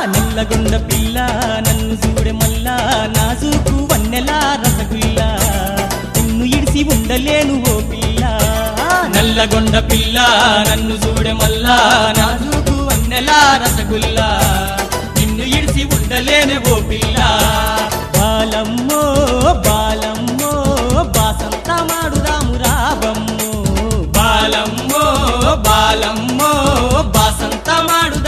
నల్లగొండ పిల్ల నన్ను చూడే మల్లా నాజుకు వన్నెలా రసగుల్లా నిన్ను ఇడిసి ఉండలేను ఓ పిల్ల నల్లగొండ పిల్ల నన్ను చూడే మల్లా నాజుకు వన్నెలా రసగుల్లా నిన్ను ఇడిసి ఉండలేను ఓ పిల్ల బాలమ్మో బాలమ్మో బాసంత మాడుదాము రాబమ్మో బాలమ్మో బాలమ్మో బాసంత మాడు